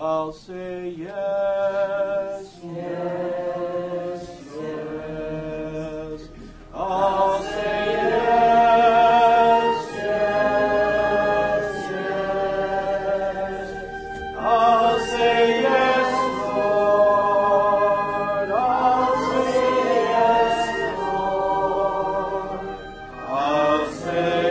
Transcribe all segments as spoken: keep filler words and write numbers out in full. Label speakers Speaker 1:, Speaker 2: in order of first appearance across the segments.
Speaker 1: I'll say yes,
Speaker 2: yes,
Speaker 1: yes. I'll say yes, yes, yes. I'll say yes, Lord. I'll say yes, Lord. I'll say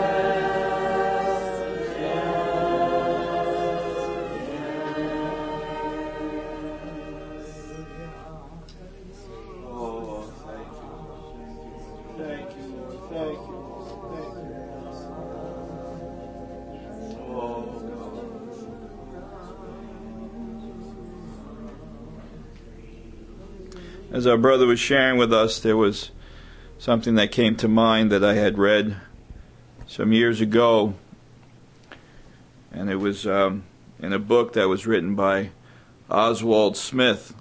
Speaker 1: As our brother was sharing with us, there was something that came to mind that I had read some years ago. And it was um, in a book that was written by Oswald Smith.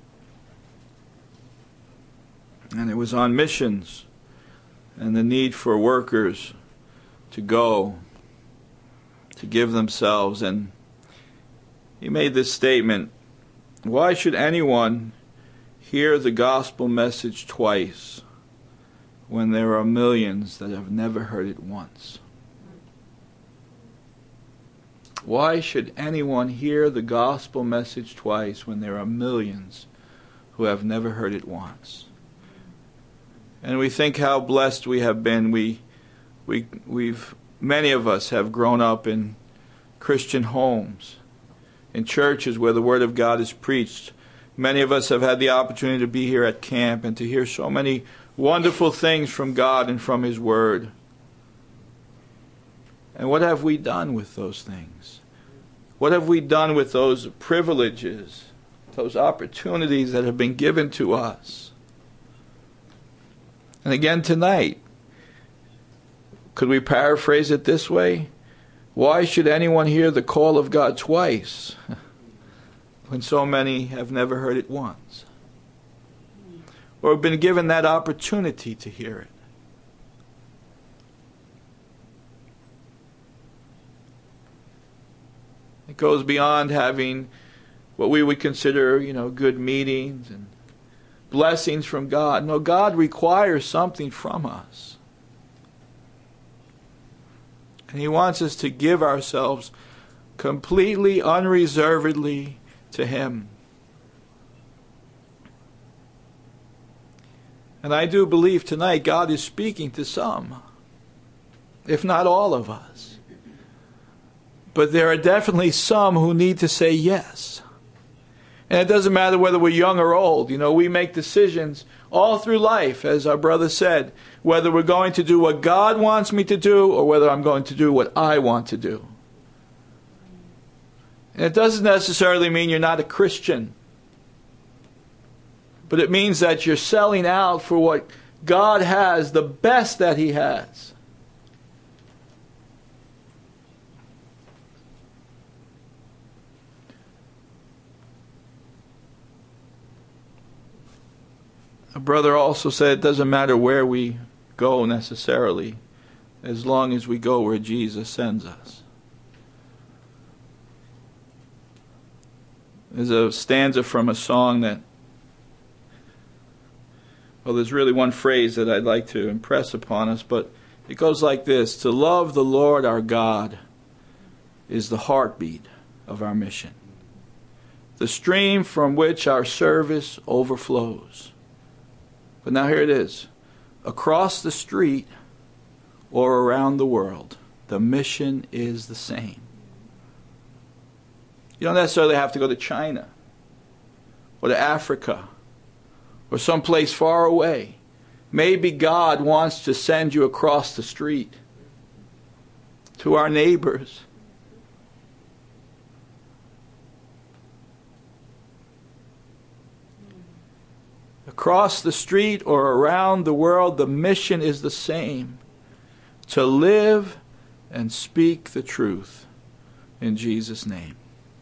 Speaker 1: And it was on missions and the need for workers to go, to give themselves. And he made this statement: why should anyone hear the gospel message twice when there are millions that have never heard it once? Why should anyone hear the gospel message twice when there are millions who have never heard it once? And we think how blessed we have been. We, we, we've, many of us have grown up in Christian homes, in churches where the Word of God is preached. Many of us have had the opportunity to be here at camp and to hear so many wonderful things from God and from His Word. And what have we done with those things? What have we done with those privileges, those opportunities that have been given to us? And again tonight, could we paraphrase it this way? Why should anyone hear the call of God twice when so many have never heard it once? Or have been given that opportunity to hear it? It goes beyond having what we would consider, you know, good meetings and blessings from God. No, God requires something from us. And He wants us to give ourselves completely, unreservedly to Him. And I do believe tonight God is speaking to some, if not all of us. But there are definitely some who need to say yes. And it doesn't matter whether we're young or old. You know, we make decisions all through life, as our brother said, whether we're going to do what God wants me to do or whether I'm going to do what I want to do. And it doesn't necessarily mean you're not a Christian. But it means that you're selling out for what God has, the best that He has. A brother also said it doesn't matter where we go necessarily, as long as we go where Jesus sends us. There's a stanza from a song that, well, there's really one phrase that I'd like to impress upon us, but it goes like this: to love the Lord our God is the heartbeat of our mission, the stream from which our service overflows. But now here it is. Across the street or around the world, the mission is the same. You don't necessarily have to go to China or to Africa or someplace far away. Maybe God wants to send you across the street to our neighbors. Across the street or around the world, the mission is the same: to live and speak the truth in Jesus' name.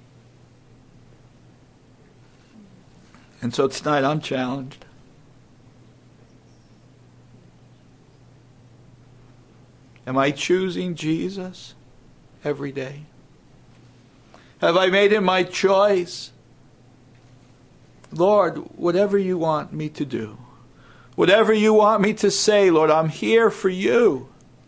Speaker 1: And so tonight I'm challenged. Am I choosing Jesus every day? Have I made it my choice? Lord, whatever you want me to do, whatever you want me to say, Lord, I'm here for you.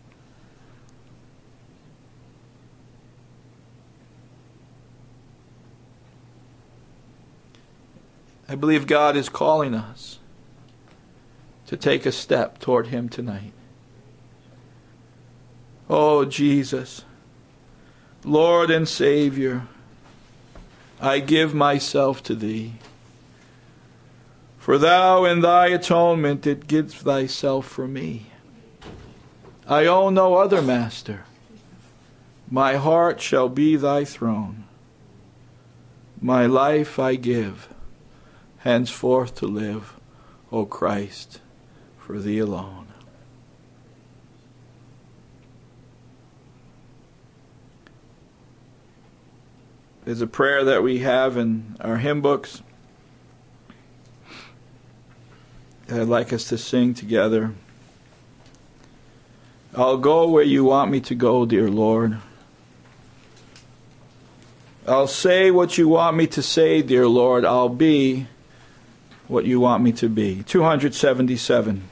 Speaker 1: I believe God is calling us to take a step toward Him tonight. Oh, Jesus, Lord and Savior, I give myself to Thee. For Thou in Thy atonement did give Thyself for me. I own no other master. My heart shall be Thy throne. My life I give, henceforth to live, O Christ, for Thee alone. There's a prayer that we have in our hymn books that I'd like us to sing together. I'll go where you want me to go, dear Lord. I'll say what you want me to say, dear Lord. I'll be what you want me to be. two seventy-seven.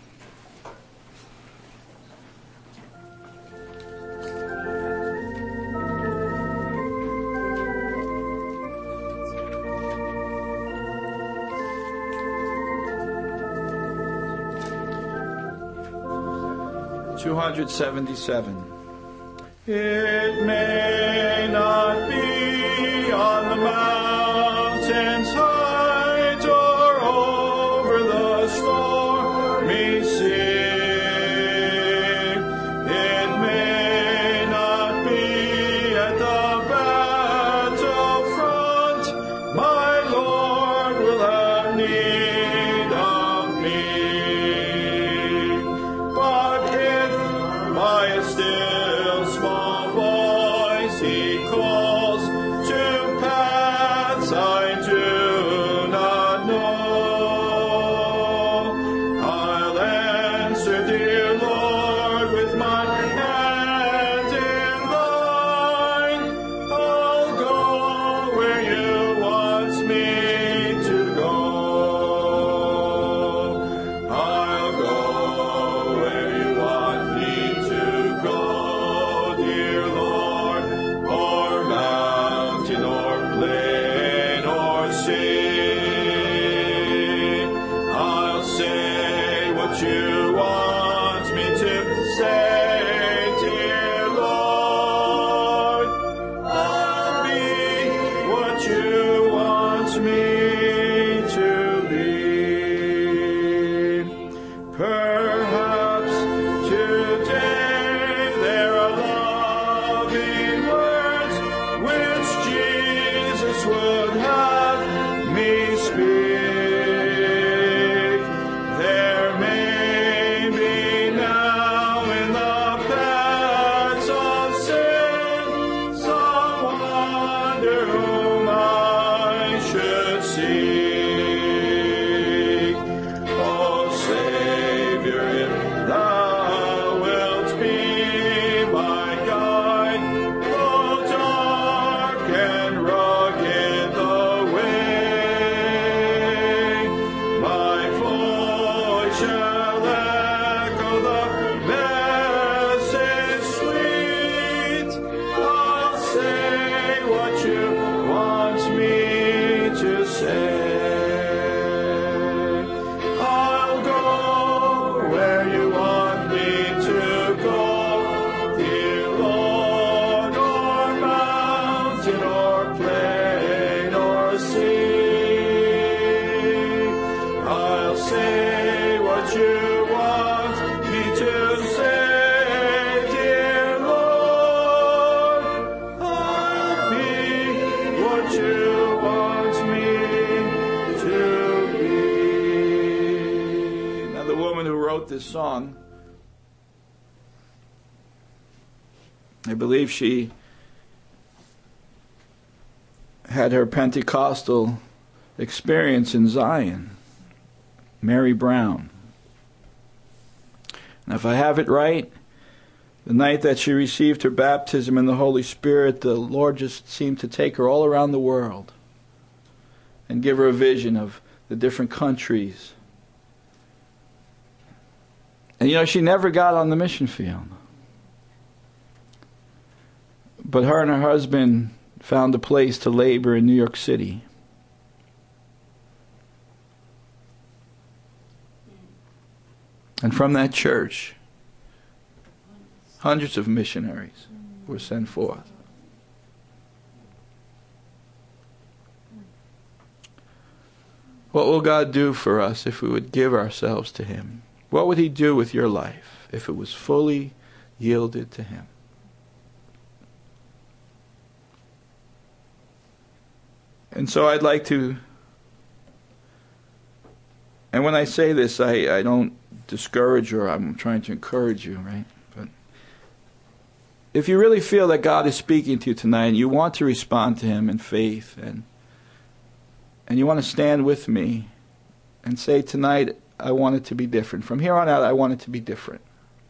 Speaker 1: two seventy-seven. It may not be on the mountain's height or over the stormy sea. It may not be at the battlefront. My Lord will have need of me. But if by a still small voice He calls to paths I do not know, I'll answer, dear Lord, with my hand in Thine. I'll go where you want me to go. I'll go where you want me to go, dear Lord, o'er mountain or plain or sea. I'll say what you want me to say, dear Lord. I'll be what you want me to be. Perhaps today there are loving words which Jesus would have me speak. There may be now in the paths of sin someone whom I should seek. Oh, Savior, if Thou wilt be my guide, though dark and rugged the way, my voice shall echo the message sweet. I'll say what you want me to say. I'll go where you want me to go, dear Lord, o'er mountain or plain or sea. I'll say what you want me to say, dear Lord. I'll be what you want me to be. Now, the woman who wrote this song, I believe she had her Pentecostal experience in Zion, Mary Brown. And if I have it right, The night that she received her baptism in the Holy Spirit, the Lord just seemed to take her all around the world and give her a vision of the different countries. And you know, she never got on the mission field. But her and her husband found a place to labor in New York City. And from that church, hundreds of missionaries were sent forth. What will God do for us if we would give ourselves to Him? What would He do with your life if it was fully yielded to Him? And so I'd like to, and when I say this, I, I don't discourage you, or I'm trying to encourage you, right? But if you really feel that God is speaking to you tonight and you want to respond to Him in faith, and and you want to stand with me and say, tonight I want it to be different. From here on out, I want it to be different.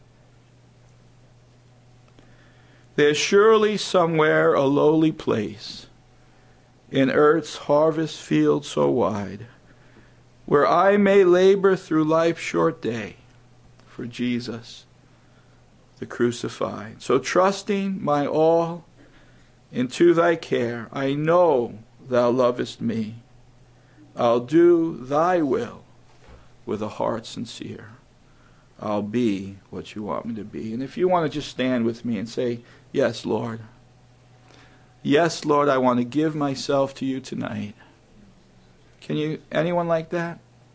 Speaker 1: There's surely somewhere a lowly place in earth's harvest field so wide, where I may labor through life's short day for Jesus, the crucified. So trusting my all into thy care, I know thou lovest me. I'll do thy will with a heart sincere. I'll be what you want me to be. And if you want to just stand with me and say, yes, Lord. Yes, Lord, I want to give myself to you tonight. Can you, anyone like that?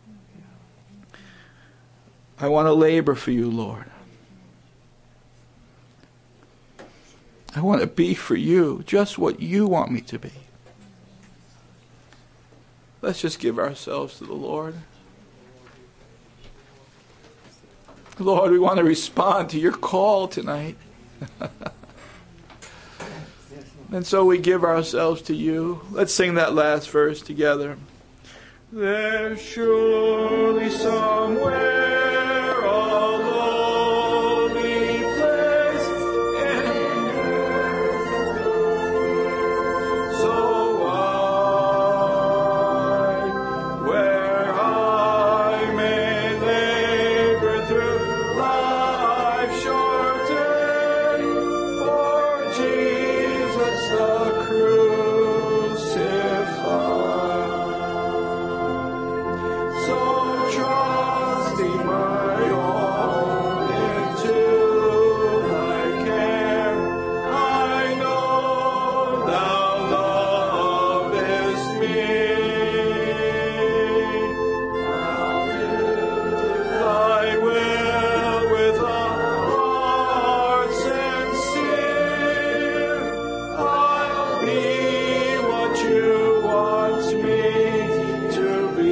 Speaker 1: I want to labor for you, Lord. I want to be for you just what you want me to be. Let's just give ourselves to the Lord. Lord, we want to respond to your call tonight. And so we give ourselves to you. Let's sing that last verse together. There's surely somewhere a lonely place in earth so wide, where I may labor through life's short day for Jesus the crucified. So trusting my all into thy care, I know thou lovest me. I'll do thy will with a heart sincere. I'll be what you want me to be.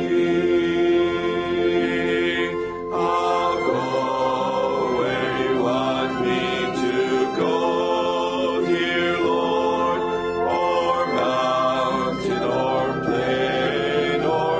Speaker 1: I'll go where you want me to go, dear Lord, or mountain or plain or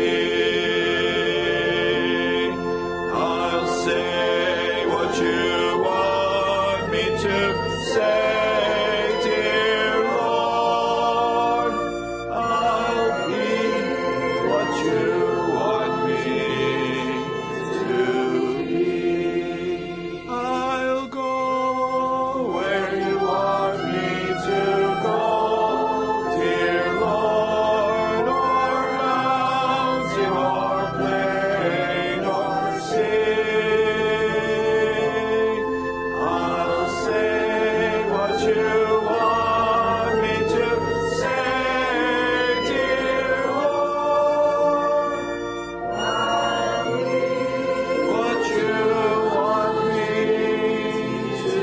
Speaker 1: sea. I'll say what you want me to say, dear Lord. I'll be what you want me to be. I'll go where you want me to go, dear Lord, or mountain or plain or sea. I'll say what you want me to say, dear Lord. I'll be what you want me to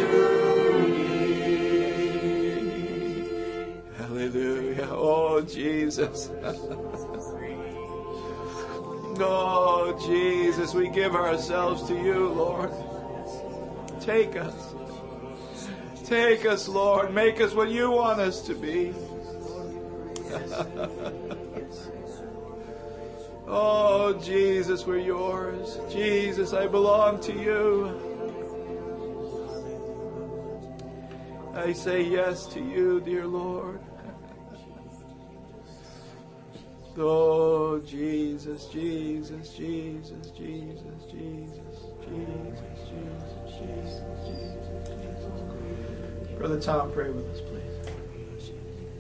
Speaker 1: be. Hallelujah. Oh, Jesus. Oh, Jesus, we give ourselves to you, Lord. Take us. Take us, Lord. Make us what you want us to be. Oh, Jesus, we're yours. Jesus, I belong to you. I say yes to you, dear Lord. Oh, Jesus, Jesus, Jesus, Jesus, Jesus, Jesus, Jesus, Jesus, Jesus, Jesus. Brother Tom, pray with us, please.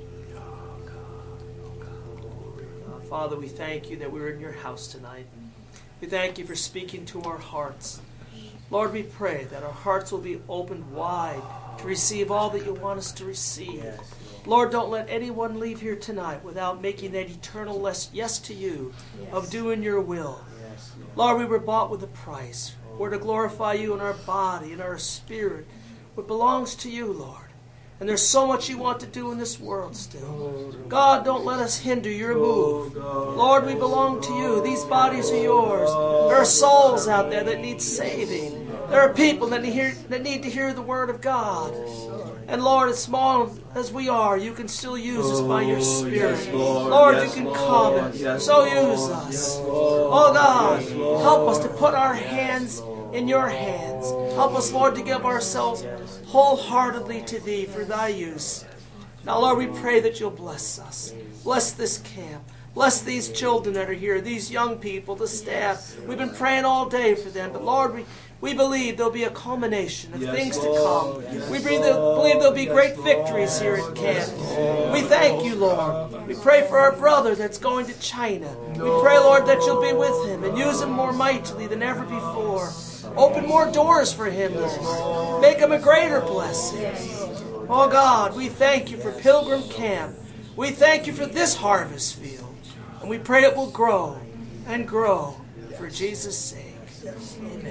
Speaker 3: Uh, Father, we thank you that we're in your house tonight. We thank you for speaking to our hearts. Lord, we pray that our hearts will be opened wide to receive all that you want us to receive. Lord, don't let anyone leave here tonight without making that eternal yes to you of doing your will. Lord, we were bought with a price. We're to glorify you in our body, in our spirit, what belongs to you, Lord. And there's so much you want to do in this world still. God, don't let us hinder your move. Lord, we belong to you. These bodies are yours. There are souls out there that need saving. There are people that need, hear, that need to hear the word of God. And Lord, as small as we are, you can still use us by your Spirit.
Speaker 1: Yes, Lord.
Speaker 3: Lord,
Speaker 1: Yes,
Speaker 3: you can
Speaker 1: Lord.
Speaker 3: come and
Speaker 1: Yes,
Speaker 3: so
Speaker 1: Lord.
Speaker 3: use us. Oh God, help us to put our hands in your hands. Help us, Lord, to give ourselves wholeheartedly to thee for thy use. Now, Lord, we pray that you'll bless us. Bless this camp. Bless these children that are here, these young people, the staff. We've been praying all day for them, but Lord, we We believe there'll be a culmination of
Speaker 1: Yes,
Speaker 3: things to
Speaker 1: Lord.
Speaker 3: come.
Speaker 1: Yes,
Speaker 3: we believe,
Speaker 1: Lord.
Speaker 3: believe there'll be
Speaker 1: Yes,
Speaker 3: great
Speaker 1: Lord.
Speaker 3: victories here at camp.
Speaker 1: Lord.
Speaker 3: We thank you, Lord. We pray for our brother that's going to China. We pray, Lord, that you'll be with him and use him more mightily than ever before. Open more doors for him, Lord. Make him a greater blessing. Oh God, we thank you for Pilgrim Camp. We thank you for this harvest field. And we pray it will grow and grow for Jesus' sake. Amen.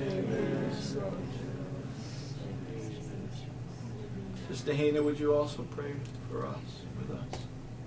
Speaker 1: Sister Hannah, would you also pray for us, with us?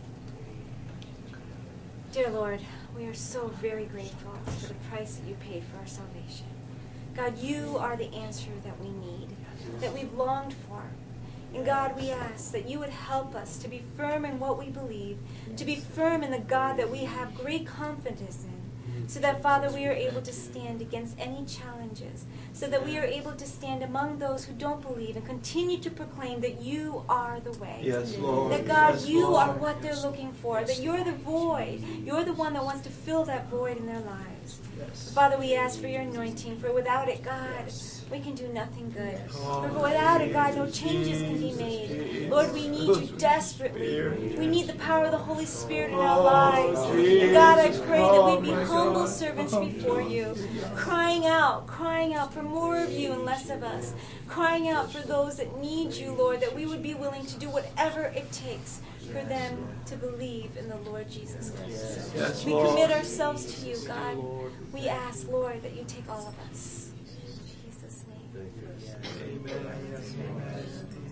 Speaker 4: Dear Lord, we are so very grateful for the price that you paid for our salvation. God, you are the answer that we need, that we've longed for. And God, we ask that you would help us to be firm in what we believe, to be firm in the God that we have great confidence in, so that, Father, we are able to stand against any challenges, so that we are able to stand among those who don't believe and continue to proclaim that you are the way.
Speaker 1: Yes, Lord.
Speaker 4: That, God,
Speaker 1: Yes,
Speaker 4: you
Speaker 1: Lord.
Speaker 4: are what they're looking for, that you're the void. You're the one that wants to fill that void in their lives.
Speaker 1: Yes.
Speaker 4: Father, we ask for your anointing, for without it, God, we can do nothing good. For without it, God, no changes can be made. Lord, we need you desperately. We need the power of the Holy Spirit in our lives. And God, I pray that we be humble servants before you, crying out, crying out for more of you and less of us, crying out for those that need you, Lord, that we would be willing to do whatever it takes for them to believe in the Lord Jesus Christ.
Speaker 1: Yes,
Speaker 4: We
Speaker 1: Lord.
Speaker 4: commit ourselves to you, God. We ask, Lord, that you take all of us. In Jesus' name.
Speaker 1: Amen. Yes, amen.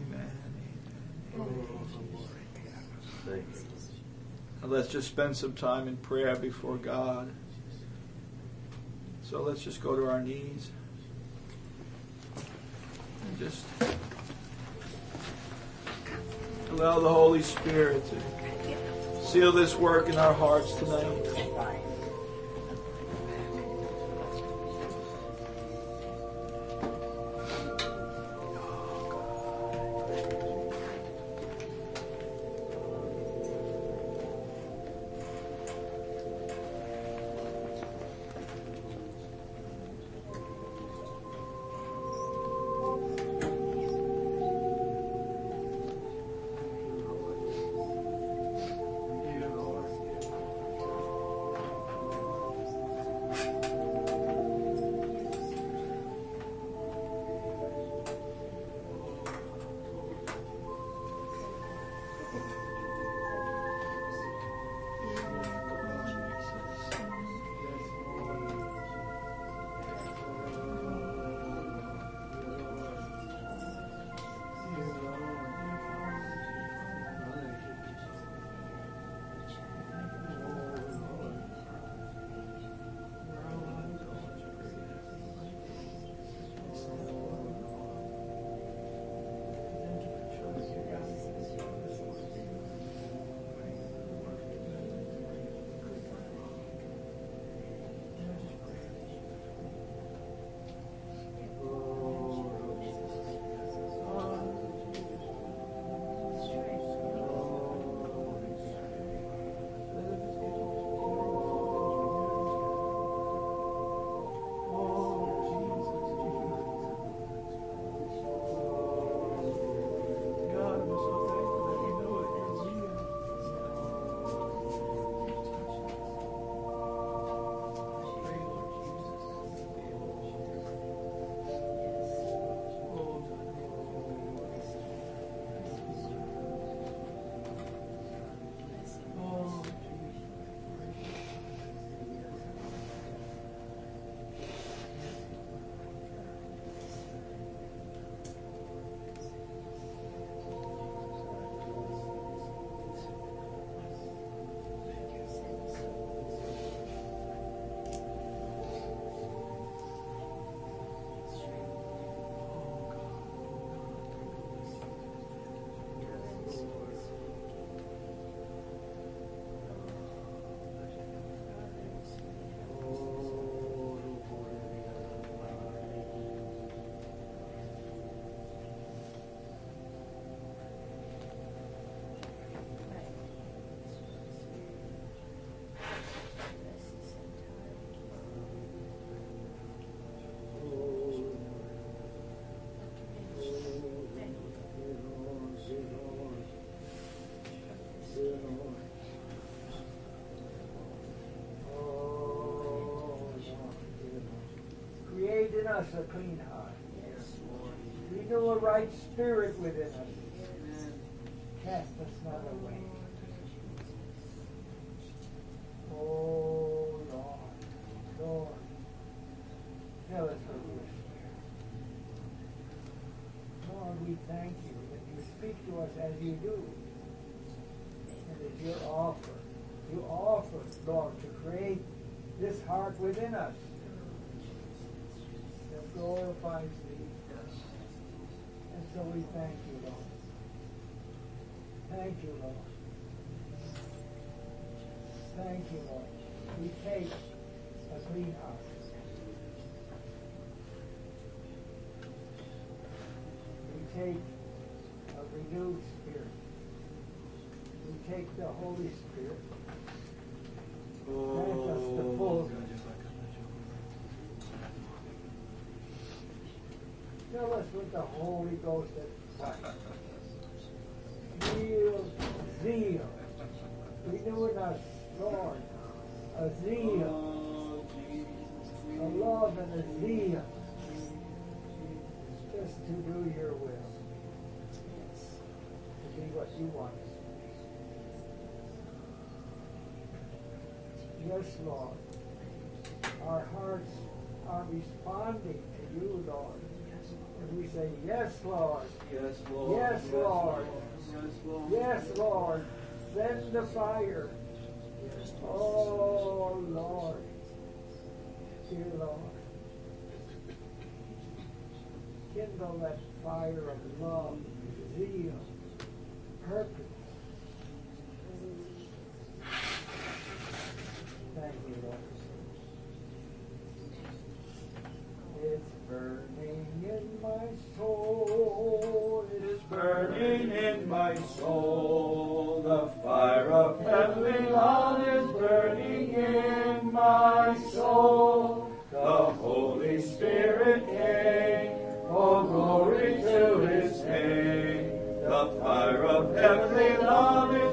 Speaker 1: Amen. Now let's just spend some time in prayer before God. So let's just go to our knees and just allow the Holy Spirit to seal this work in our hearts tonight.
Speaker 2: us a clean heart. Renew a right spirit within us. Cast us not away. Oh, Lord, Lord, tell us of your Spirit. Lord, we thank you that you speak to us as you do. And as you offer, you offer, Lord, to create this heart within us that glorifies thee. And so we thank you, Lord. Thank you, Lord. Thank you, Lord. We take a clean heart. We take a renewed spirit. We take the Holy Spirit. Grant us the fullness. Fill us with the Holy Ghost at fire. Real zeal. Renew in us, Lord, a zeal, a love and a zeal, just to do your will, to be what you want us to be. Yes, Lord, our hearts are responding to you, Lord. And we say, yes, Lord.
Speaker 1: Yes, Lord.
Speaker 2: Yes, Lord.
Speaker 1: Yes, Lord.
Speaker 2: Yes, Lord. Send the fire. Oh, Lord. Dear Lord. Kindle that fire of love, zeal, purpose. Thank you, Lord. It's burning in my soul. It is burning in my soul. The fire of heavenly love is burning in my soul. The Holy Spirit came. Oh, glory to his name. The fire of heavenly love is